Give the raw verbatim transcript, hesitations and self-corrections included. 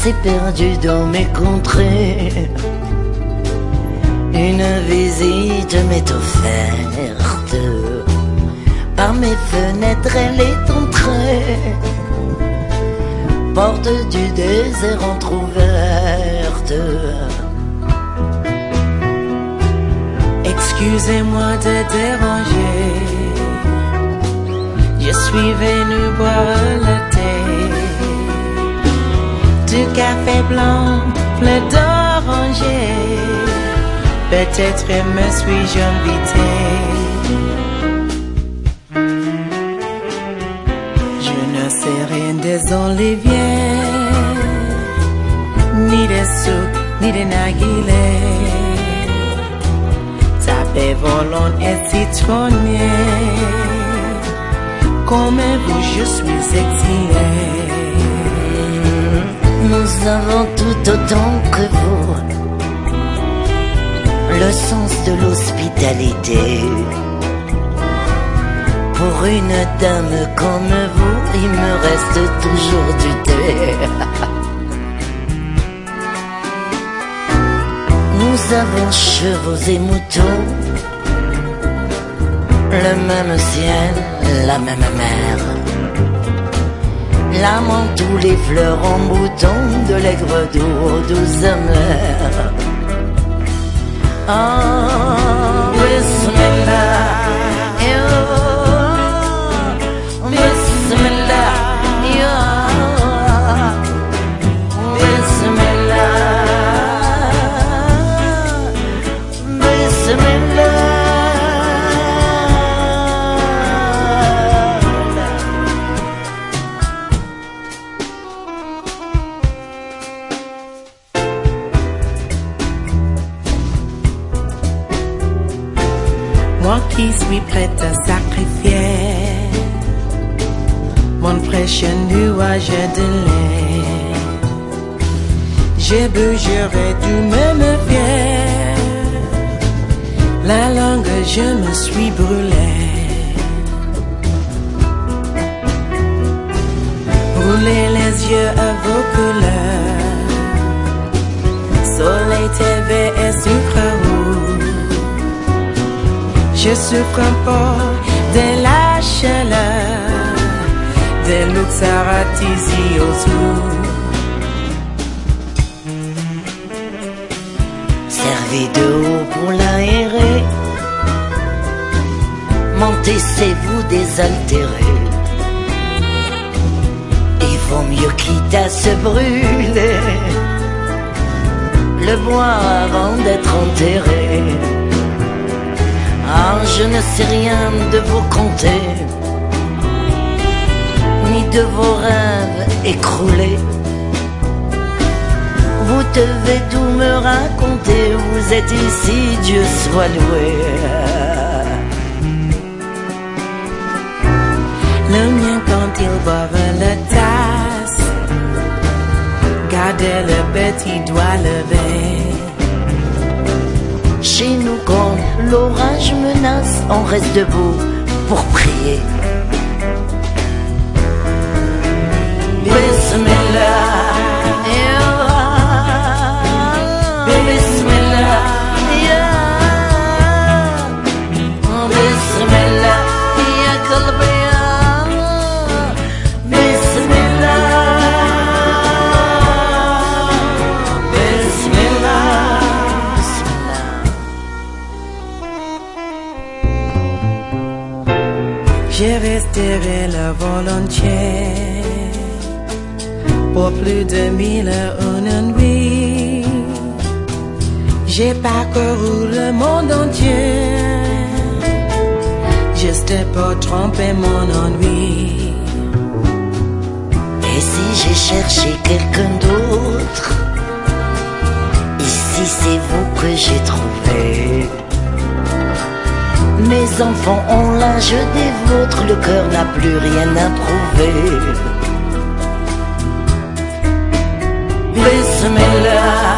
s'est perdue dans mes contrées. Une visite m'est offerte, par mes fenêtres elle est entrée. Porte du désert entrouverte. Excusez-moi de déranger, je suis venu boire le thé. Du café blanc, plein d'oranger. Peut-être me suis-je invité. Je ne sais rien des oliviers, ni des souks, ni des narguilés. Tapé volant et citronnier, comme vous je suis exilé. Nous avons tout autant que vous le sens de l'hospitalité. Pour une dame comme vous, il me reste toujours du thé. Nous avons chevaux et moutons, le même ciel, la même mer, l'amant, tous les fleurs en bouton, de l'aigre d'eau aux douces amères. Ah, Bismillah, ya, Bismillah, ya, Bismillah, Bismillah. Moi qui suis prête à sacrifier mon précieux nuage de lait, j'ai bu, j'aurais dû me méfier. La langue, je me suis brûlée. Roulez les yeux à vos couleurs, soleil, T V et sucre rouge. Je souffre un peu de la chaleur, de l'Uxaratizi aux eaux. Servez de haut pour l'aérer, mentez-vous désaltérer. Il vaut mieux quitte à se brûler, le bois avant d'être enterré. Ah, je ne sais rien de vos conter, ni de vos rêves écroulés. Vous devez tout me raconter, vous êtes ici, Dieu soit loué. Le mien quand il boive la tasse, gardez le petit doigt levé. Chez nous quand l'orage menace, on reste debout pour prier. Bismillah, ya, Bismillah, ya, Bismillah, ya qalbi, ya, Bismillah, Bismillah. J'ai resterai là volontiers pour plus de mille une nuit. J'ai parcouru le monde entier juste pour tromper mon ennui. Et si j'ai cherché quelqu'un d'autre, ici c'est vous que j'ai trouvé. Mes enfants ont l'âge des vôtres, le cœur n'a plus rien à prouver. Bismillah.